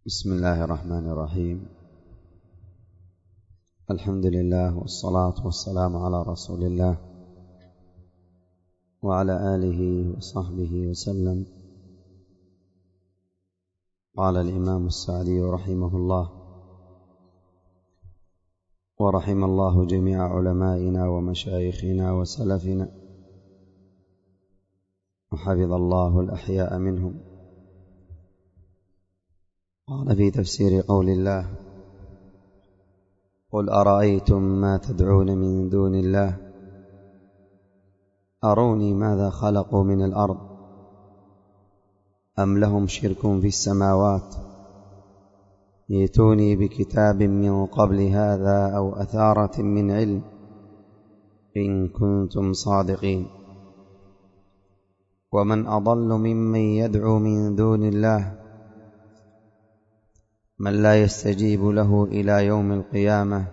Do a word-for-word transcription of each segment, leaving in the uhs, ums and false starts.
بسم الله الرحمن الرحيم. الحمد لله والصلاة والسلام على رسول الله وعلى آله وصحبه وسلم. قال الإمام السعدي رحمه الله: ورحم الله جميع علمائنا ومشايخنا وسلفنا، وحفظ الله الأحياء منهم. قال في تفسير قول الله: قل أرأيتم ما تدعون من دون الله أروني ماذا خلقوا من الأرض أم لهم شرك في السماوات ائتوني بكتاب من قبل هذا أو أثارة من علم إن كنتم صادقين. ومن أضل ممن يدعو من دون الله من لا يستجيب له إلى يوم القيامة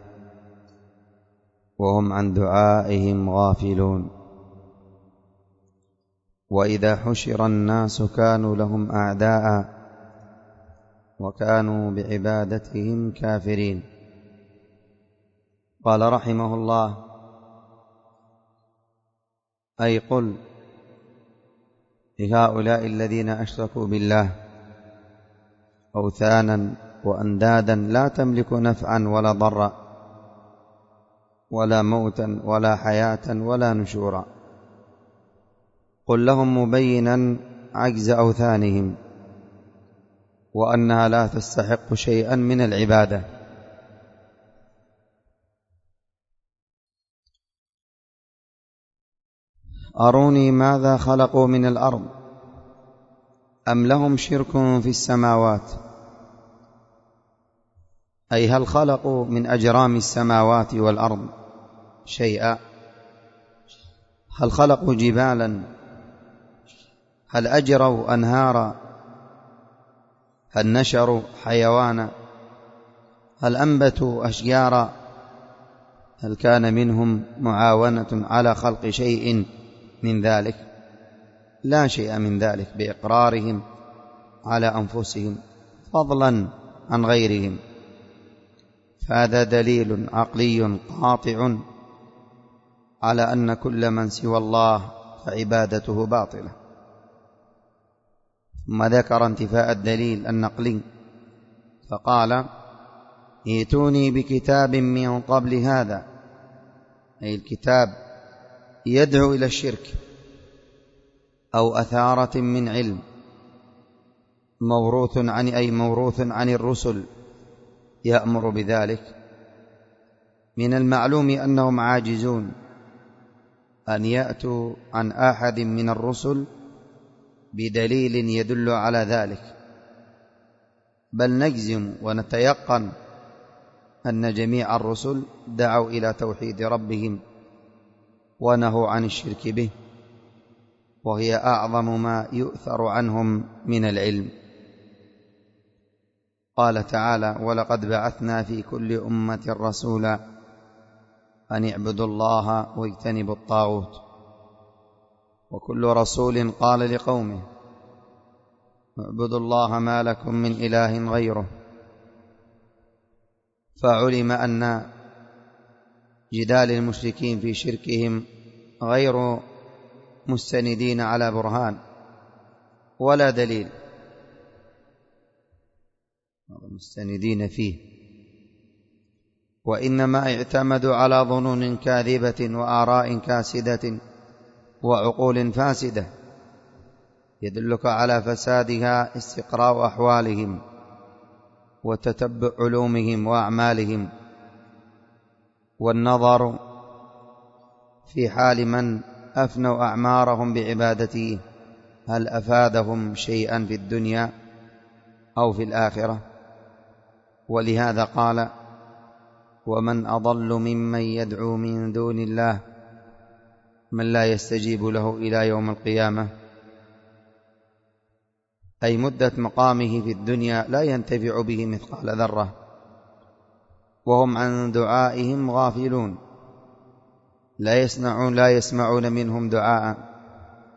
وهم عن دعائهم غافلون. وإذا حشر الناس كانوا لهم أعداء وكانوا بعبادتهم كافرين. قال رحمه الله: أي قل لهؤلاء الذين أشركوا بالله أوثانا وأندادا لا تملك نفعا ولا ضرا ولا موتا ولا حياة ولا نشورا. قل لهم مبينا عجز أوثانهم وأنها لا تستحق شيئا من العبادة. أروني ماذا خلقوا من الأرض أم لهم شرك في السماوات، أي هل خلقوا من أجرام السماوات والأرض شيئا؟ هل خلقوا جبالا؟ هل أجروا أنهارا؟ هل نشروا حيوانا؟ هل أنبتوا أشجارا؟ هل كان منهم معاونة على خلق شيء من ذلك؟ لا شيء من ذلك بإقرارهم على أنفسهم فضلا عن غيرهم. فهذا دليل عقلي قاطع على أن كل من سوى الله فعبادته باطلة. ثم ذكر انتفاء الدليل النقلي فقال: ائتوني بكتاب من قبل هذا، أي الكتاب يدعو إلى الشرك، أو أثارة من علم موروث عن أي موروث عن الرسل يأمر بذلك. من المعلوم أنهم عاجزون أن يأتوا عن أحد من الرسل بدليل يدل على ذلك، بل نجزم ونتيقن أن جميع الرسل دعوا إلى توحيد ربهم ونهوا عن الشرك به، وهي أعظم ما يؤثر عنهم من العلم. قال تعالى: ولقد بعثنا في كل أمة رسولا أن اعبدوا الله واجتنبوا الطاغوت. وكل رسول قال لقومه: اعبدوا الله ما لكم من إله غيره. فعلم أن جدال المشركين في شركهم غير مستندين على برهان ولا دليل مستندين فيه، وإنما اعتمدوا على ظنون كاذبة وآراء كاسدة وعقول فاسدة يدلك على فسادها استقراء أحوالهم وتتبع علومهم وأعمالهم والنظر في حال من أفنوا أعمارهم بعبادته هل أفادهم شيئا في الدنيا أو في الآخرة. ولهذا قال: ومن أضل ممن يدعو من دون الله من لا يستجيب له إلى يوم القيامة، أي مدة مقامه في الدنيا لا ينتفع به مثقال ذرة وهم عن دعائهم غافلون، لا يسمعون لا يسمعون منهم دعاء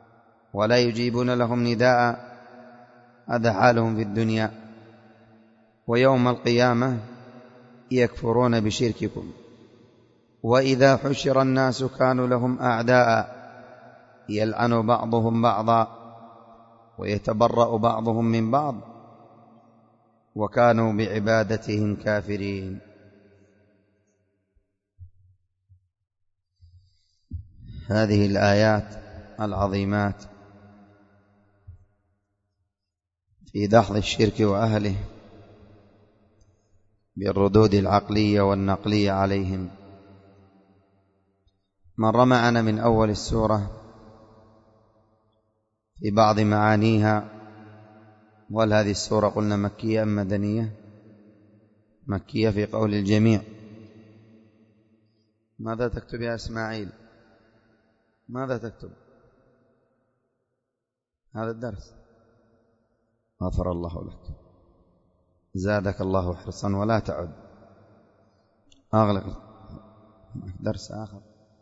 ولا يجيبون لهم نداء. هذا حالهم في الدنيا. ويوم القيامة يكفرون بشرككم وإذا حشر الناس كانوا لهم أعداء يلعن بعضهم بعضا ويتبرأ بعضهم من بعض وكانوا بعبادتهم كافرين. هذه الآيات العظيمات في دحض الشرك وأهله بالردود العقلية والنقلية عليهم. مر معنا من أول السورة في بعض معانيها. وهل هذه السورة قلنا مكية أم مدنية؟ مكية في قول الجميع. ماذا تكتب يا إسماعيل؟ ماذا تكتب؟ هذا الدرس. غفر الله لك، زادك الله حرصا ولا تعد. أغلق درس آخر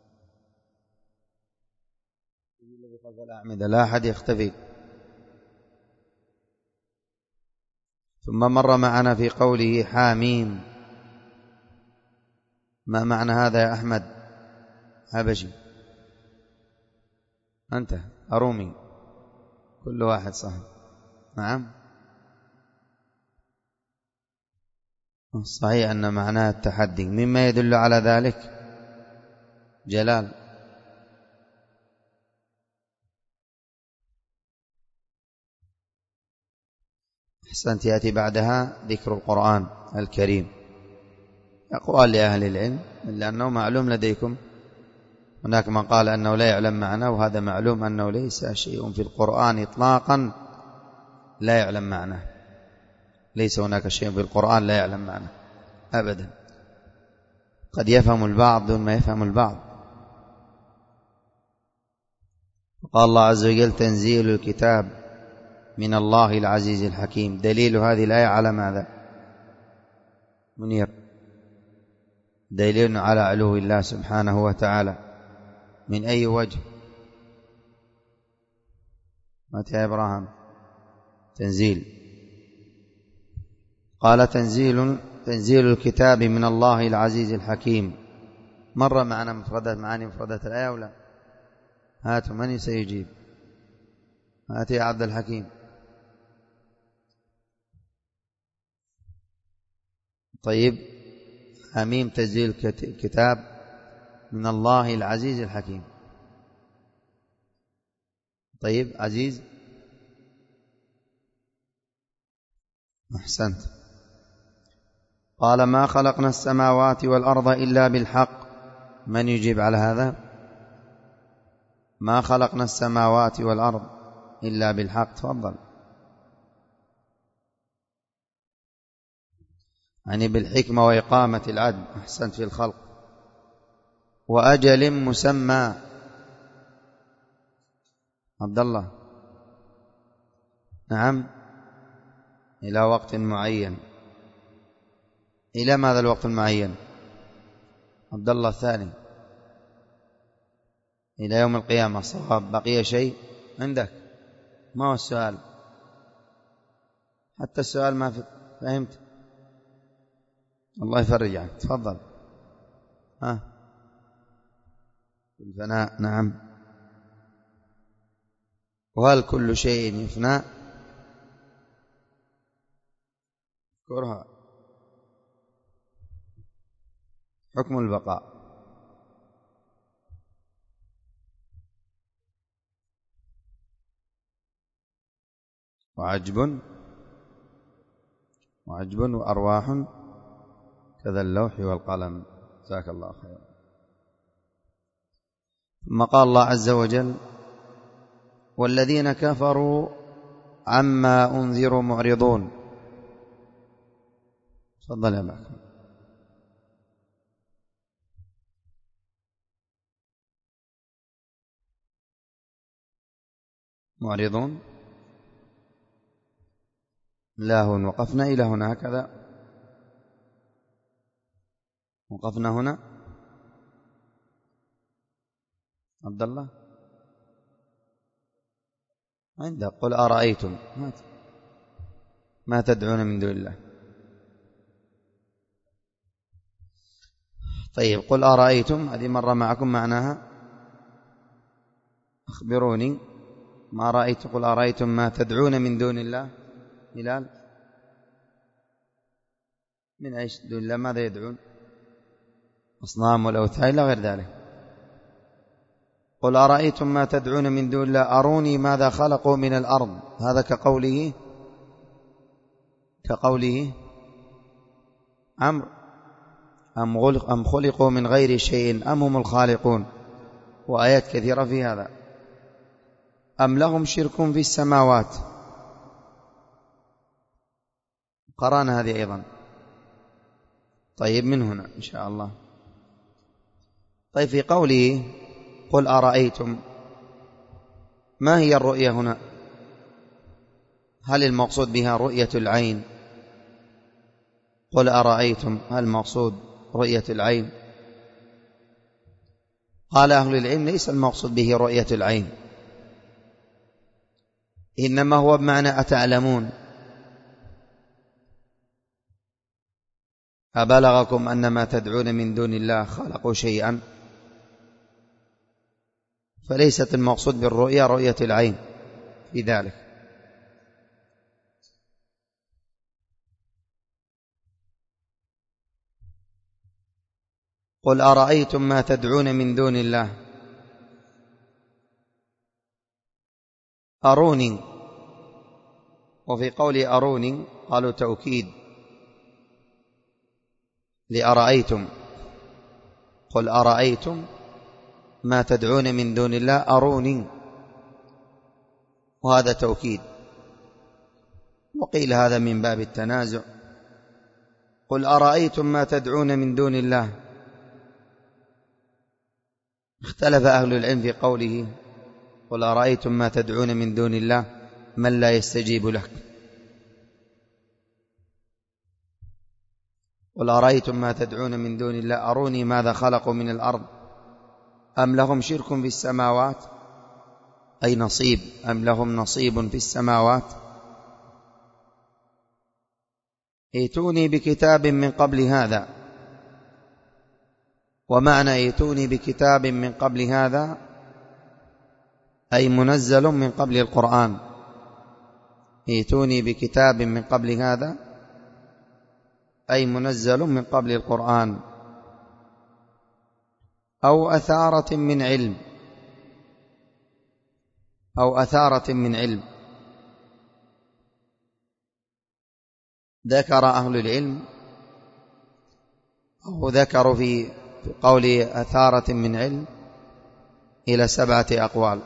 خلف الأعمدة، لا أحد يختفي. ثم مر معنا في قوله حاميم. ما معنى هذا يا أحمد حبشي؟ أنت أرومي، كل واحد صح. نعم صحيح أن معناه التحدي. مما يدل على ذلك جلال. أحسنت. يأتي بعدها ذكر القرآن الكريم. أقوال لأهل العلم لأنه معلوم لديكم. هناك من قال أنه لا يعلم معناه، وهذا معلوم أنه ليس شيء في القرآن إطلاقا لا يعلم معناه. ليس هناك شيء في القرآن لا يعلم معناه أبدا. قد يفهم البعض دون ما يفهم البعض. قال الله عز وجل تنزيل الكتاب من الله العزيز الحكيم. دليل هذه الآية على ماذا؟ منير. دليل على علو الله سبحانه وتعالى. من أي وجه؟ متى يا إبراهيم؟ تنزيل. قال تنزيل تنزيل الكتاب من الله العزيز الحكيم. مر معنا مفردات معاني مفردات الآية ولا؟ هاتوا من سيجيب؟ هات يا عبد الحكيم. طيب حميم تنزيل الكتاب من الله العزيز الحكيم. طيب عزيز. أحسنت. قال ما خلقنا السماوات والأرض إلا بالحق. من يجيب على هذا؟ ما خلقنا السماوات والأرض إلا بالحق. تفضل. يعني بالحكمة وإقامة العدل. أحسنت. في الخلق وأجل مسمى. عبد الله. نعم إلى وقت معين. إلى ماذا الوقت المعين؟ عبد الله الثاني. إلى يوم القيامة. صواب. بقي شيء عندك؟ ما هو السؤال؟ حتى السؤال ما فهمت. الله يفرج عنك. تفضل. ها الفناء. نعم. وهل كل شيء يفنى؟ كرها. حكم البقاء. وعجب وعجب وأرواح كذا اللوح والقلم. جزاك الله خيرا. ثم قال الله عز وجل والذين كفروا عما أنذروا معرضون. تفضل يا معكم. معرضون. لا هون وقفنا إلى هنا هكذا. وقفنا هنا. عبد الله عندك قل أرأيتم ما تدعون من دون الله. طيب قل أرأيتم هذه مرة معكم معناها أخبروني ما رأيت. قل أرأيتم ما تدعون من دون الله. هلال من أيش دون الله؟ ماذا يدعون؟ أصنام والأوثان إلى غير ذلك. قل أرأيتم ما تدعون من دون الله أروني ماذا خلقوا من الأرض. هذا كقوله كقوله عمرو أم خلقوا من غير شيء أم هم الخالقون، وآيات كثيرة في هذا. أم لهم شرك في السماوات، قرأنا هذه أيضا. طيب من هنا إن شاء الله. طيب في قوله قل أرأيتم ما هي الرؤية هنا؟ هل المقصود بها رؤية العين؟ قل أرأيتم هل المقصود رؤية العين؟ قال أهل العلم ليس المقصود به رؤية العين، إنما هو بمعنى أتعلمون. أبلغكم أن ما تدعون من دون الله خلقوا شيئا؟ فليست المقصود بالرؤية رؤية العين في ذلك. قل أرأيتم ما تدعون من دون الله أروني، وفي قول أروني قالوا توكيد لأرأيتم. قل أرأيتم ما تدعون من دون الله أروني، وهذا توكيد. وقيل هذا من باب التنازع. قل أرأيتم ما تدعون من دون الله. اختلف أهل العلم في قوله قل أرأيتم ما تدعون من دون الله من لا يستجيب لك. قل أرأيتم ما تدعون من دون الله أروني ماذا خلقوا من الأرض أم لهم شرك في السماوات، أي نصيب، أم لهم نصيب في السماوات. ائتوني بكتاب من قبل هذا. ومعنى ائتوني بكتاب من قبل هذا أي منزل من قبل القرآن. ائتوني بكتاب من قبل هذا أي منزل من قبل القرآن، أو أثارة من علم، أو أثارة من علم. ذكر أهل العلم أو ذكروا في قول أثارة من علم إلى سبعة أقوال.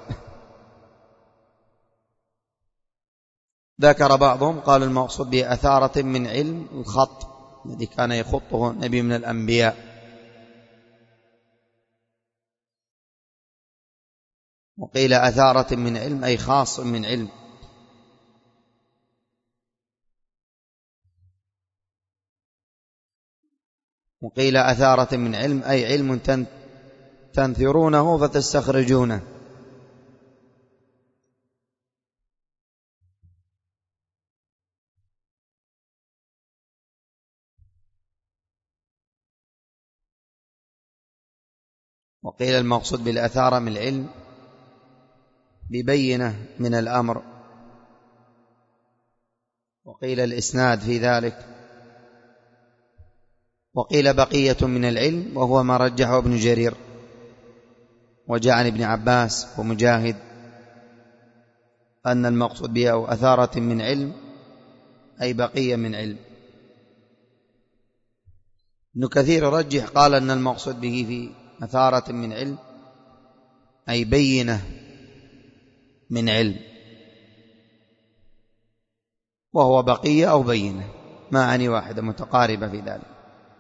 ذكر بعضهم قال المقصود بأثارة من علم الخط الذي كان يخطه نبي من الأنبياء. وقيل أثارة من علم أي خاص من علم. وقيل أثارة من علم أي علم تنثرونه فتستخرجونه. وقيل المقصود بالأثارة من العلم ببينة من الأمر. وقيل الإسناد في ذلك. وقيل بقية من العلم وهو ما رجحه ابن جرير وجاء عن ابن عباس ومجاهد أن المقصود به أثارة من علم أي بقية من علم. ابن كثير رجح قال أن المقصود به في أثارة من علم أي بينة من علم، وهو بقية أو بينة معاني واحدة متقاربة في ذلك.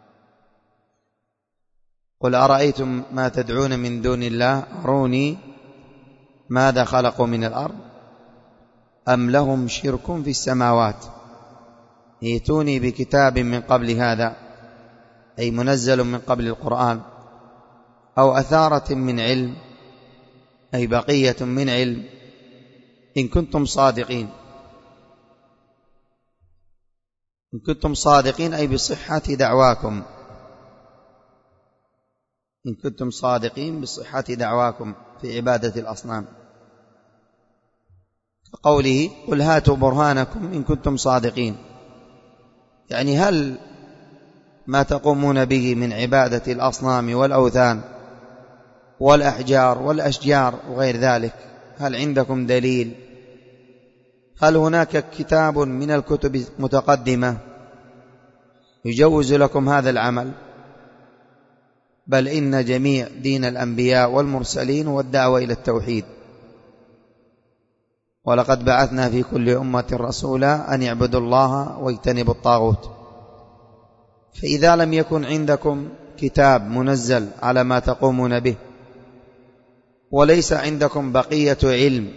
قل أرأيتم ما تدعون من دون الله أروني ماذا خلقوا من الأرض أم لهم شرك في السماوات ائتوني بكتاب من قبل هذا أي منزل من قبل القرآن، أو أثارة من علم أي بقية من علم إن كنتم صادقين. إن كنتم صادقين أي بصحة دعواكم. إن كنتم صادقين بصحة دعواكم في عبادة الأصنام، كقوله قل هاتوا برهانكم إن كنتم صادقين، يعني هل ما تقومون به من عبادة الأصنام والأوثان والأحجار والأشجار وغير ذلك هل عندكم دليل؟ هل هناك كتاب من الكتب المتقدمة يجوز لكم هذا العمل؟ بل إن جميع دين الأنبياء والمرسلين والدعوة إلى التوحيد، ولقد بعثنا في كل أمة رسولا أن يعبدوا الله واجتنبوا الطاغوت. فإذا لم يكن عندكم كتاب منزل على ما تقومون به، وليس عندكم بقية علم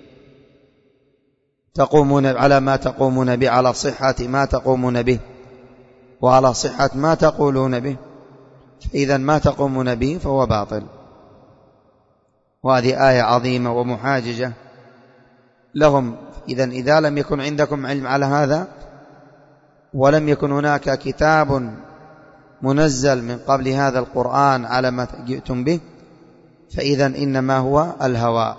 تقومون على ما تقومون به، على صحة ما تقومون به وعلى صحة ما تقولون به، فإذا ما تقومون به فهو باطل. وهذه آية عظيمة ومحاججة لهم. إذا إذا لم يكن عندكم علم على هذا، ولم يكن هناك كتاب منزل من قبل هذا القرآن على ما جئتم به، فإذا إنما هو الهوى،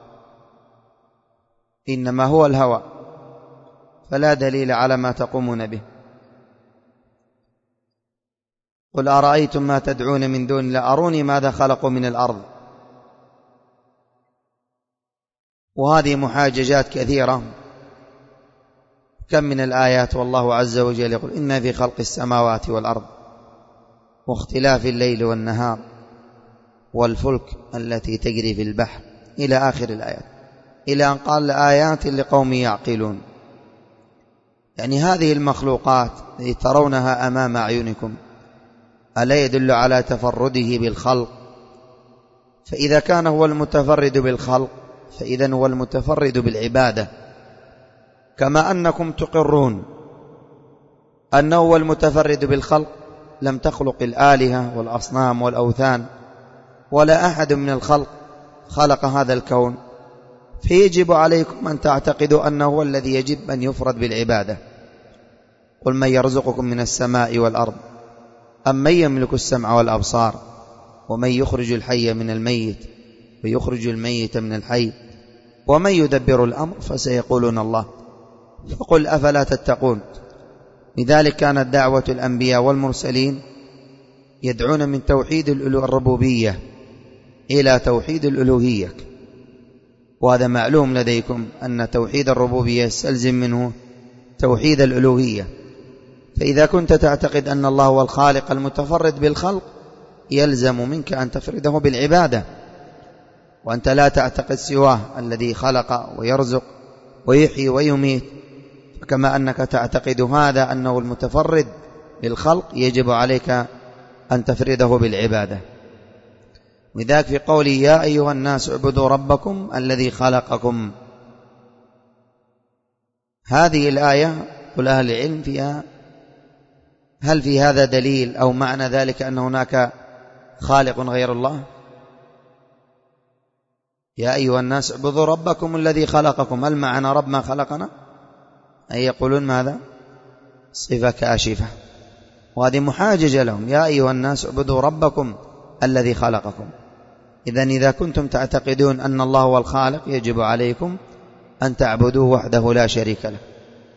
إنما هو الهوى، فلا دليل على ما تقومون به. قل أرأيتم ما تدعون من دون الله أروني ماذا خلقوا من الأرض. وهذه محاججات كثيرة، كم من الآيات والله عز وجل يقول إن في خلق السماوات والأرض واختلاف الليل والنهار والفلك التي تجري في البحر إلى آخر الآيات، إلى أن قال آيات لقوم يعقلون. يعني هذه المخلوقات التي ترونها أمام أعينكم ألا يدل على تفرده بالخلق؟ فإذا كان هو المتفرد بالخلق فإذا هو المتفرد بالعبادة، كما أنكم تقرون أنه هو المتفرد بالخلق. لم تخلق الآلهة والأصنام والأوثان ولا أحد من الخلق خلق هذا الكون، فيجب عليكم أن تعتقدوا أنه هو الذي يجب أن يفرد بالعبادة. قل من يرزقكم من السماء والأرض أم من يملك السمع والأبصار ومن يخرج الحي من الميت ويخرج الميت من الحي ومن يدبر الأمر فسيقولون الله فقل أفلا تتقون. لذلك كانت دعوة الأنبياء والمرسلين يدعون من توحيد الربوبية إلى توحيد الألوهية، وهذا معلوم لديكم أن توحيد الربوبية يستلزم منه توحيد الألوهية. فإذا كنت تعتقد أن الله هو الخالق المتفرد بالخلق يلزم منك أن تفرده بالعبادة، وأنت لا تعتقد سواه الذي خلق ويرزق ويحيي ويميت. فكما أنك تعتقد هذا أنه المتفرد بالخلق يجب عليك أن تفرده بالعبادة. وذاك في قوله يا أيها الناس اعبدوا ربكم الذي خلقكم، هذه الآية قل أهل العلم فيها هل في هذا دليل أو معنى ذلك أن هناك خالق غير الله؟ يا أيها الناس اعبدوا ربكم الذي خلقكم، هل معنى رب ما خلقنا؟ أي يقولون ماذا؟ صفة كاشفة، وهذه محاججة لهم. يا أيها الناس اعبدوا ربكم الذي خلقكم. إذن إذا كنتم تعتقدون أن الله هو الخالق يجب عليكم أن تعبدوه وحده لا شريك له.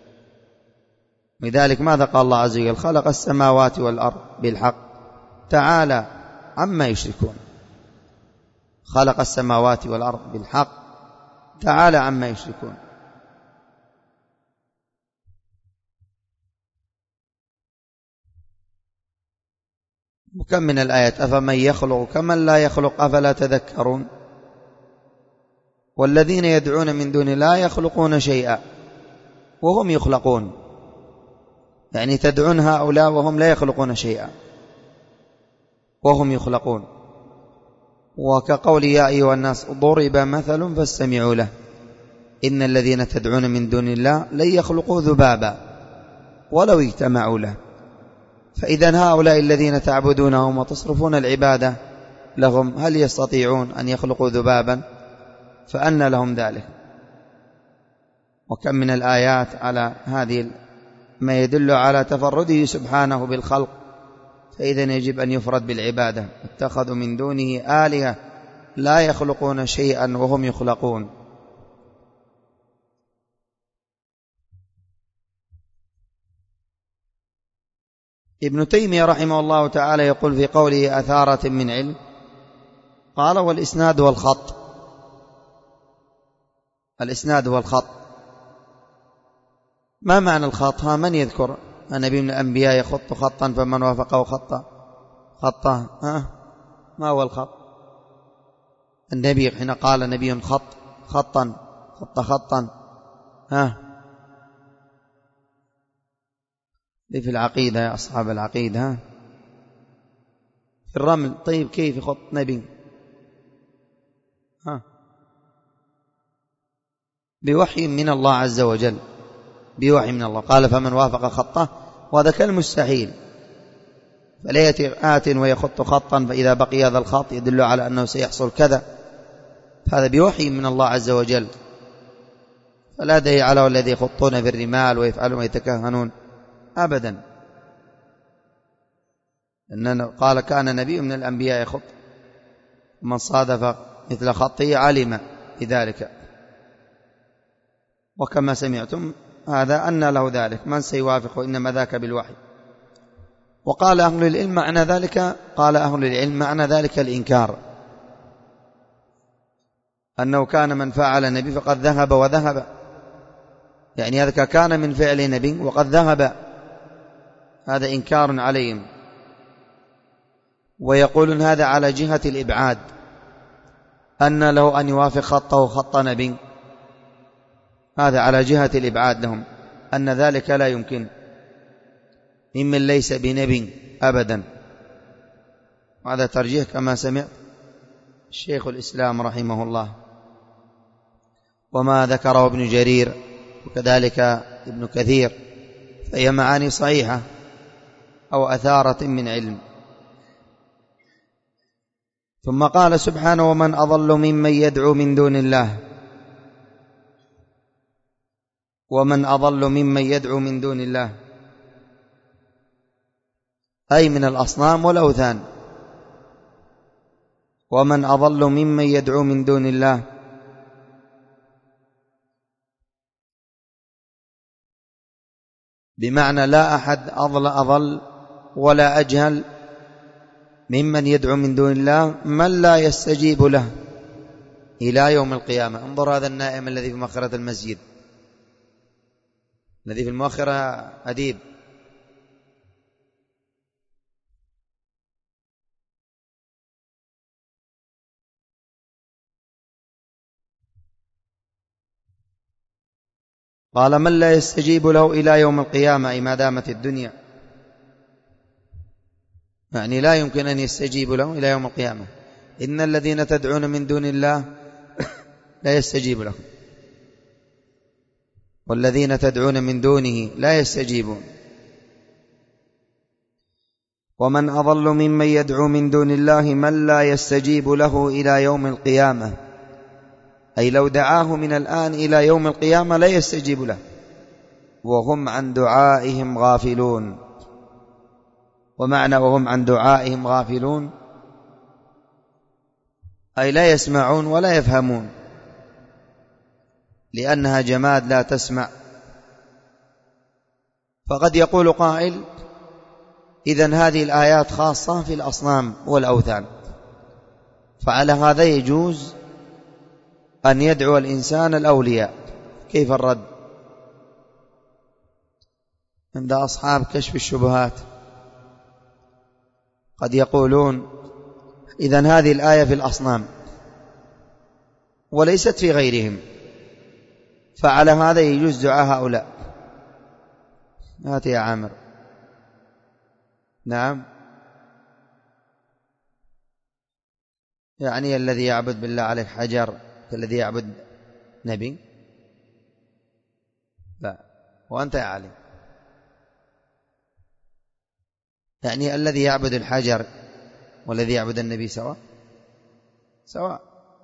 لذلك ماذا قال الله عز وجل؟ خلق السماوات والأرض بالحق تعالى عما يشركون. خلق السماوات والأرض بالحق تعالى عما يشركون. وكم من الآيات أفمن يخلق كمن لا يخلق أفلا تذكرون. والذين يدعون من دون لا يخلقون شيئا وهم يخلقون، يعني تدعون هؤلاء وهم لا يخلقون شيئا وهم يخلقون. وكقول يا أيها الناس ضرب مثل فاستمعوا له إن الذين تدعون من دون الله لن يخلقوا ذبابا ولو اجتمعوا له. فإذا هؤلاء الذين تعبدونهم وتصرفون العبادة لهم هل يستطيعون أن يخلقوا ذبابا؟ فأن لهم ذلك. وكم من الآيات على هذه ما يدل على تفرده سبحانه بالخلق، فإذا يجب أن يفرد بالعبادة. اتخذوا من دونه آلهة لا يخلقون شيئا وهم يخلقون. ابن تيمية رحمه الله تعالى يقول في قوله أثارة من علم، قال والإسناد والخط. الإسناد هو الخط. ما معنى الخط؟ ها من يذكر؟ النبي من الأنبياء يخط خطا فمن وافقه خطا خطا. ها ما هو الخط؟ النبي حين قال نبي خط خطا خط خطا، ها في العقيدة يا أصحاب العقيدة، ها في الرمل. طيب كيف يخط نبي؟ ها بوحي من الله عز وجل، بوحي من الله. قال فمن وافق خطه، وهذا كالمستحيل. فلا يأتي آت ويخط خطا فإذا بقي هذا الخط يدل على أنه سيحصل كذا، هذا بوحي من الله عز وجل. فلا داعي على الذي يخطون في الرمال ويفعلون ويتكهنون أبدا. إننا قال كان نبي من الأنبياء يخط، من صادف مثل خطه علم بذلك. وكما سمعتم هذا أن له ذلك، من سيوافق إنما ذاك بالوحي. وقال أهل العلم معنى ذلك، قال أهل العلم معنى ذلك الإنكار، أنه كان من فعل نبي فقد ذهب وذهب، يعني هذا كان من فعل نبي وقد ذهب، هذا إنكار عليهم. ويقولون هذا على جهة الإبعاد، أن له أن يوافق خطه خط نبي، هذا على جهة الإبعاد لهم، أن ذلك لا يمكن ممن ليس بنبي أبدا. وهذا ترجيح كما سمعت الشيخ الإسلام رحمه الله، وما ذكره ابن جرير وكذلك ابن كثير فهي معاني صحيحة أو أثارة من علم. ثم قال سبحانه ومن أضل ممن يدعو من دون الله، ومن أضل ممن يدعو من دون الله أي من الأصنام والأوثان. ومن أضل ممن يدعو من دون الله بمعنى لا أحد أضل أضل ولا أجهل ممن يدعو من دون الله من لا يستجيب له إلى يوم القيامة. انظر هذا النائم الذي في مؤخرة المسجد، الذي في المؤخرة أديب، قال من لا يستجيب له إلى يوم القيامة أي ما دامت الدنيا، يعني لا يمكن أن يستجيب له إلى يوم القيامة. إن الذين تدعون من دون الله لا يستجيب لهم، والذين تدعون من دونه لا يستجيبون. ومن أضل ممن يدعو من دون الله من لا يستجيب له إلى يوم القيامة، أي لو دعاه من الآن إلى يوم القيامة لا يستجيب له، وهم عن دعائهم غافلون. ومعنى وهم عن دعائهم غافلون أي لا يسمعون ولا يفهمون، لأنها جماد لا تسمع. فقد يقول قائل إذن هذه الآيات خاصة في الأصنام والأوثان، فعلى هذا يجوز أن يدعو الإنسان الأولياء. كيف الرد عند أصحاب كشف الشبهات؟ قد يقولون إذن هذه الآية في الأصنام وليست في غيرهم، فعلى هذا يجوز دعاء هؤلاء. هات يا عامر. نعم، يعني الذي يعبد بالله عليك حجر كالذي يعبد نبي؟ لا. وأنت يا علي، يعني الذي يعبد الحجر والذي يعبد النبي سواء سواء.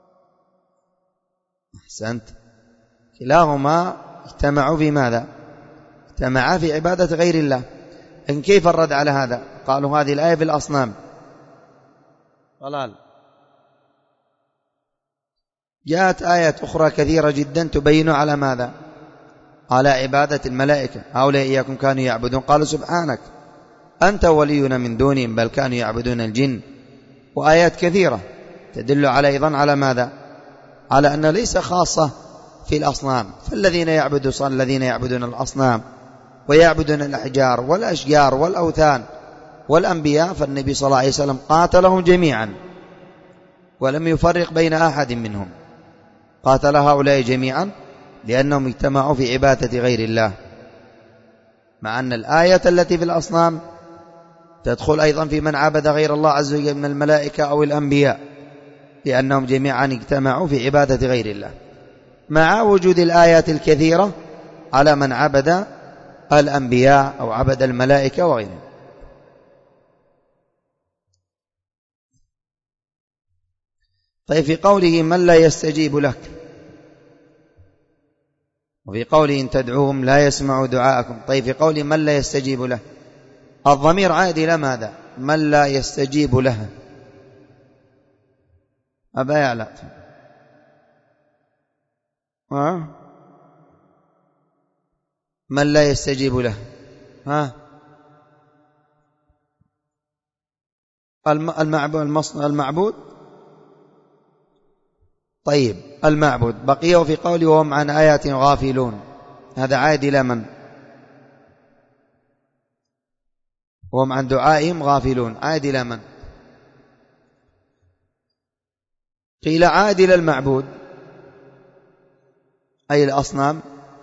أحسنت، كلاهما اجتمعوا في ماذا؟ اجتمعا في عبادة غير الله. إن كيف الرد على هذا؟ قالوا هذه الآية في الأصنام. طلال جاءت آيات أخرى كثيرة جدا تبين على ماذا؟ على عبادة الملائكة. هؤلاء إياكم كانوا يعبدون، قالوا سبحانك أنت ولينا من دونهم بل كانوا يعبدون الجن. وآيات كثيرة تدل على أيضا على ماذا؟ على أن ليس خاصة في الأصنام، فالذين يعبدون الذين يعبدون الأصنام ويعبدون الأحجار والأشجار والأوثان والأنبياء، فالنبي صلى الله عليه وسلم قاتلهم جميعا ولم يفرق بين أحد منهم، قاتل هؤلاء جميعا لأنهم اجتمعوا في عبادة غير الله. مع أن الآية التي في الأصنام تدخل أيضا في من عبد غير الله عز وجل من الملائكة أو الأنبياء، لأنهم جميعا اجتمعوا في عبادة غير الله، مع وجود الآيات الكثيرة على من عبد الأنبياء أو عبد الملائكة وغيرهم. طيب في قوله من لا يستجيب لك، وفي قوله إن تدعوهم لا يسمعوا دعاءكم، طيب في قوله من لا يستجيب له الضمير عائد إلى ماذا؟ من لا يستجيب له. أبا يعلى ها؟ من لا يستجيب له ها؟ المعبود. طيب المعبود بقي. وفي قوله وهم عن آيات غافلون، هذا عائد إلى من؟ وهم عن دعائهم غافلون، عائد إلى من؟ قيل عائد إلى المعبود أي الأصنام،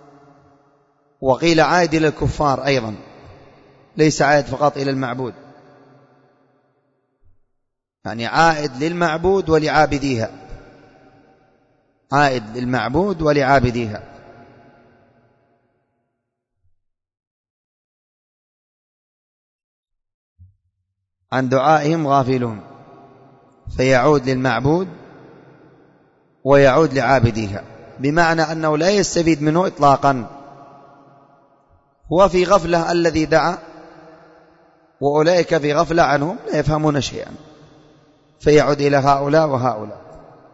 وقيل عائد إلى الكفار أيضا، ليس عائد فقط إلى المعبود، يعني عائد للمعبود ولعابديها، عائد للمعبود ولعابديها. عن دعائهم غافلون، فيعود للمعبود ويعود لعابديها، بمعنى أنه لا يستفيد منه إطلاقا، هو في غفلة الذي دعا، وأولئك في غفلة عنهم لا يفهمون شيئا، فيعود إلى هؤلاء وهؤلاء.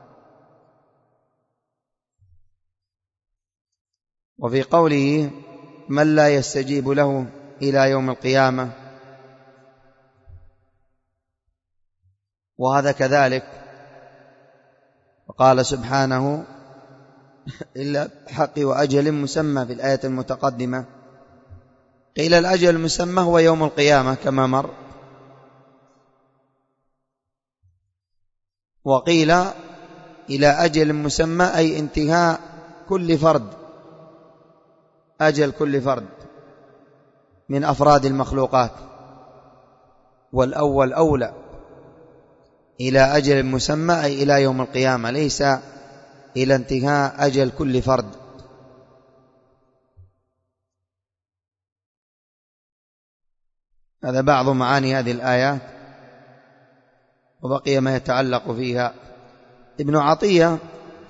وفي قوله من لا يستجيب له إلى يوم القيامة، وهذا كذلك، وقال سبحانه إلا بحق وأجل مسمى في الآية المتقدمة. قيل الأجل المسمى هو يوم القيامة كما مر، وقيل إلى أجل مسمى أي انتهاء كل فرد، أجل كل فرد من أفراد المخلوقات، والأول أولى، إلى أجل مسمى أي إلى يوم القيامة، ليس إلى انتهاء أجل كل فرد. هذا بعض معاني هذه الآيات، وبقي ما يتعلق فيها. ابن عطية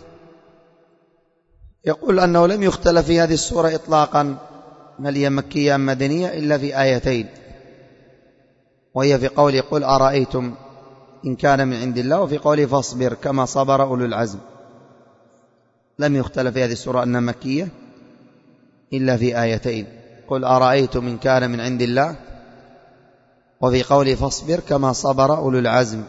يقول أنه لم يختلف في هذه السورة إطلاقا هل هي مكية أم مدنية إلا في آيتين، وهي في قوله قل أرأيتم إن كان من عند الله، وفي قوله فاصبر كما صبر أولو العزم. لم يختلف في هذه السورة أنها مكية إلا في آيتين، قل أرأيتم إن كان من عند الله، وفي قوله فاصبر كما صبر أولو العزم.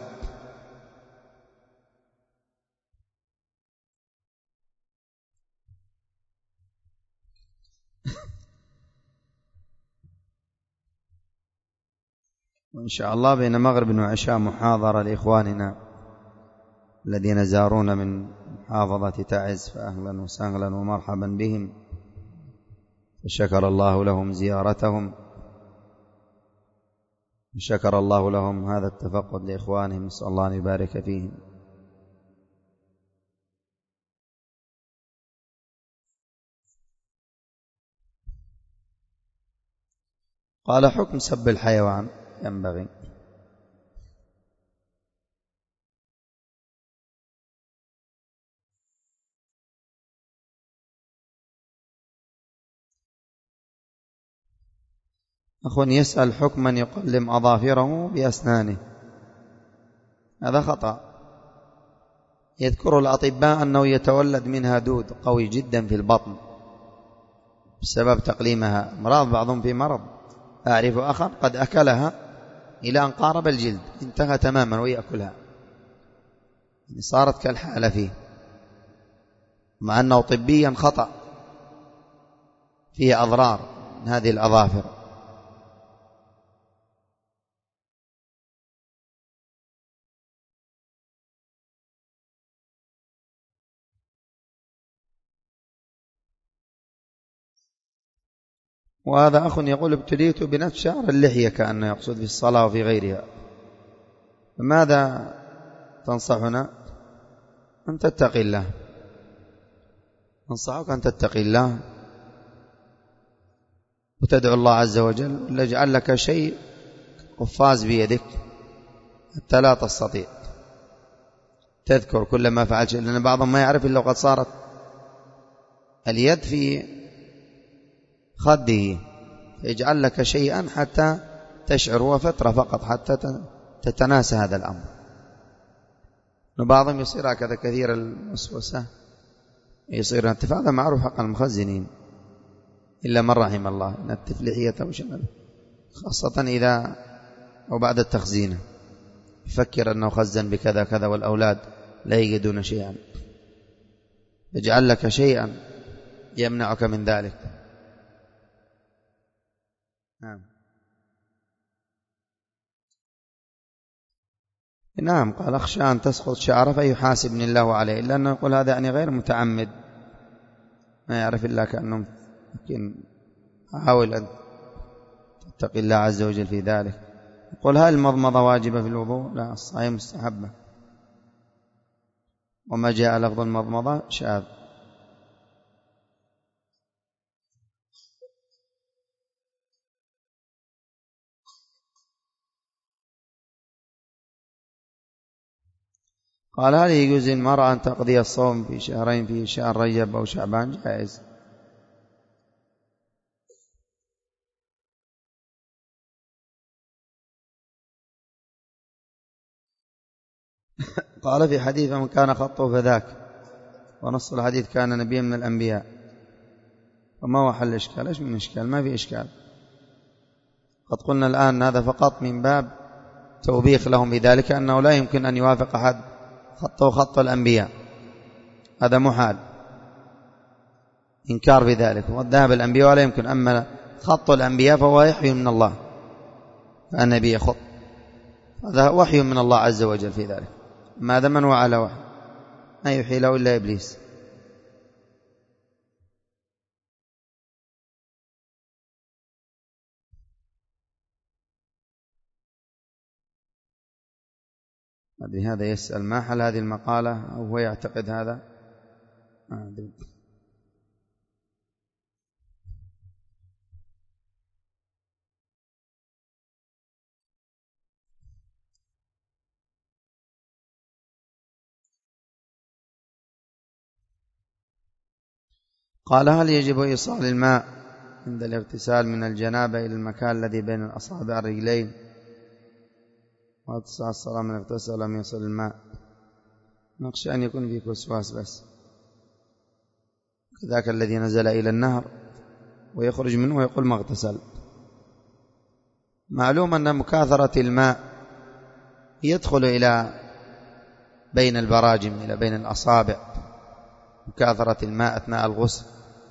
وإن شاء الله بين مغرب وعشاء محاضرة لإخواننا الذين زارونا من محافظة تعز، فأهلا وسهلا ومرحبا بهم، فشكر الله لهم زيارتهم، شكر الله لهم هذا التفقد لإخوانهم، نسأل الله أن يبارك فيهم. قال حكم سب الحيوان ينبغي. أخ يسأل حكم من يقلم أظافره بأسنانه، هذا خطأ. يذكر الأطباء أنه يتولد منها دود قوي جدا في البطن بسبب تقليمها. أمراض بعضهم في مرض. أعرف أخا قد أكلها إلى أن قارب الجلد، انتهى تماما ويأكلها، صارت كالحالة فيه، مع أنه طبيا خطأ، فيه أضرار من هذه الأظافر. وهذا أخ يقول ابتليت بنفس شعر اللحية كأنه يقصد في الصلاة وفي غيرها، فماذا تنصحنا؟ أن تتقي الله، أنصحك أن تتقي الله وتدعو الله عز وجل ليجعل لك شيء قفاز بيدك حتى لا تستطيع تذكر كل ما فعلت شيء، لأن بعضهم ما يعرف إلا وقد صارت اليد في خده، يجعل لك شيئا حتى تشعر، هو فترة فقط حتى تتناسى هذا الأمر. وبعضهم يصير هكذا كثير الوسوسة، يصير نتف، هذا معروف حق المخزنين إلا من رحم الله، نتف لحيته وشمله، خاصة إذا أو بعد التخزين يفكر أنه خزن بكذا كذا والأولاد لا يجدون شيئا، يجعل لك شيئا يمنعك من ذلك. نعم نعم قال أخشى أن تسقط شعره فيحاسبني الله عليه، إلا أنه يقول هذا يعني غير متعمد، ما يعرف إلا كأنه، لكن حاول أن تتقي الله عز وجل في ذلك. يقول هل المضمضة واجبة في الوضوء؟ لا، الصحيح مستحبة، وما جاء لفظ المضمضة شاذ. قال هل يجوز المرأة أن تقضي الصوم في شهرين، في شهر رجب أو شعبان؟ جائز. قال في حديث من كان خطه فذاك، ونص الحديث كان نبيا من الأنبياء، وما هو حل الإشكال؟ إيش من إشكال؟ ما في إشكال. قد قلنا الآن هذا فقط من باب توبيخ لهم بذلك، أنه لا يمكن أن يوافق أحد خطه خط الأنبياء، هذا محال، إنكار بذلك، والذهب الأنبياء ولا يمكن، أما خط الأنبياء فهو وحي من الله، فالنبي يخط، هذا وحي من الله عز وجل في ذلك، ماذا من هو على وحي ما يحيي له إلا إبليس. أدري هذا يسأل ما حل هذه المقالة أو هو يعتقد هذا، ما أدري. قال هل يجب إيصال الماء عند الاغتسال من الجنابة إلى المكان الذي بين الأصابع الرجلين، وأتصال الصلاة من اغتسل لم يصل الماء؟ نخشى أن يكون فيك وسواس بس، كذاك الذي نزل إلى النهر ويخرج منه ويقول ما اغتسل. معلوم أن مكاثرة الماء يدخل إلى بين البراجم، إلى بين الأصابع، مكاثرة الماء أثناء الغسل،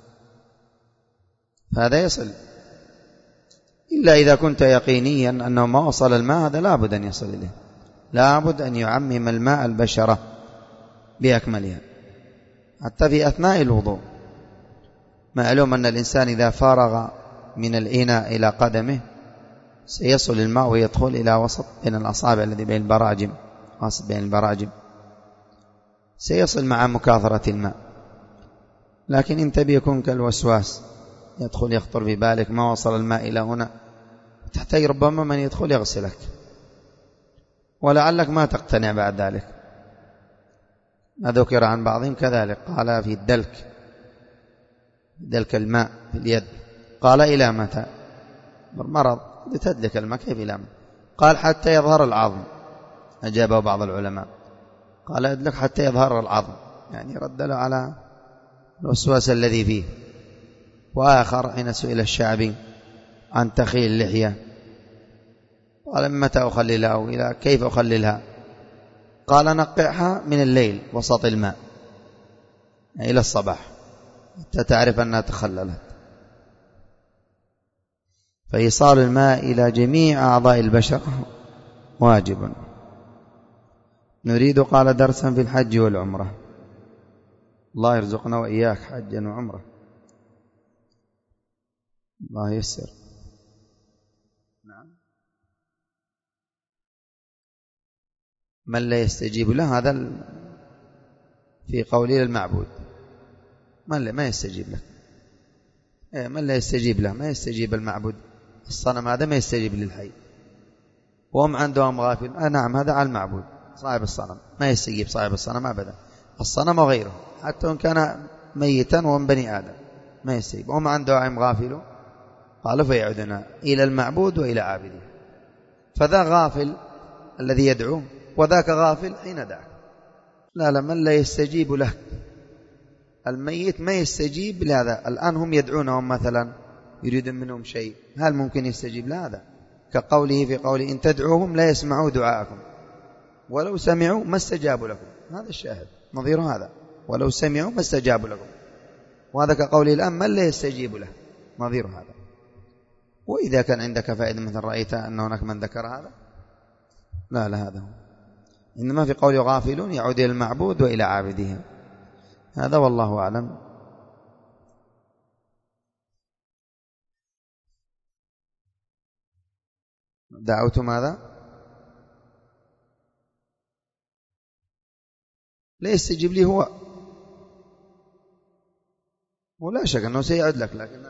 فهذا يصل، إلا إذا كنت يقينيا أنه ما وصل الماء، هذا لابد أن يصل إليه، لابد أن يعمم الماء البشرة بأكملها حتى في أثناء الوضوء. معلوم أن الإنسان إذا فرغ من الإناء إلى قدمه سيصل الماء ويدخل إلى وسط بين الأصابع الذي بين البراجم، وسط بين البراجم سيصل مع مكاثرة الماء. لكن انت يكون كالوسواس، يدخل يخطر في بالك ما وصل الماء إلى هنا، تحتاج ربما من يدخل يغسلك، ولعلك ما تقتنع بعد ذلك. ما ذكر عن بعضهم كذلك، قال في الدلك، دلك الماء في اليد، قال إلى متى؟ مرض تدلك الماء كيف يلام؟ قال حتى يظهر العظم، أجابه بعض العلماء قال أدلك حتى يظهر العظم، يعني رد له على الوسواس الذي فيه. وآخر حين سئل الشعبي عن تخليل اللحية قال متى أخللها أو إلى كيف أخللها؟ قال نقعها من الليل وسط الماء إلى الصباح حتى تعرف أنها تخللت. فإيصال الماء إلى جميع أعضاء البشر واجب. نريد قال درسا في الحج والعمرة. الله يرزقنا وإياك حجا وعمرة، الله يسر. نعم. من لا يستجيب له هذا في قوله للمعبود، من لا ما يستجيب له، من لا يستجيب له ما يستجيب المعبود. الصنم هذا ما يستجيب للحي، وهم عندهم غافل. آه نعم هذا على المعبود، صاحب الصنم ما يستجيب صاحب الصنم أبدا، الصنم وغيره حتى وإن كان ميتا وهم بني آدم ما يستجيب. وهم عندهم غافل قالوا فيعودنا إلى المعبود وإلى عابده. فذا غافل الذي يدعو وذاك غافل حين دعك. لا لا من لا يستجيب له، الميت ما يستجيب لهذا. الآن هم يدعونهم مثلا يريد منهم شيء، هل ممكن يستجيب لهذا؟ كقوله في قوله إن تدعوهم لا يسمعوا دعاءكم ولو سمعوا ما استجابوا لكم، هذا الشاهد نظير هذا، ولو سمعوا ما استجابوا لكم. وهذا كقوله الآن من لا يستجيب له نظير هذا. وإذا كان عندك فائدة مثل رأيت أن هناك من ذكر هذا، لا لا هذا هو. إنما في قول غافلون يعود إلى المعبود وإلى عابده، هذا والله أعلم. دعوت ماذا؟ لا يستجيب لي هو، ولا شك أنه سيعد لك، لكن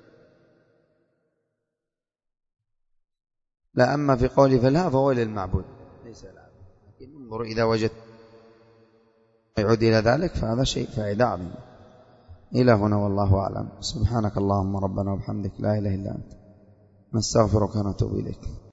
لا. أما في قولي فلا فهو للمعبود ليس العبد، لكن انظر إذا وجدت يعود إلى ذلك فهذا شيء فائدة عظيمة. إلى هنا والله أعلم. سبحانك اللهم ربنا وبحمدك لا إله إلا أنت نستغفرك ونتوب إليك.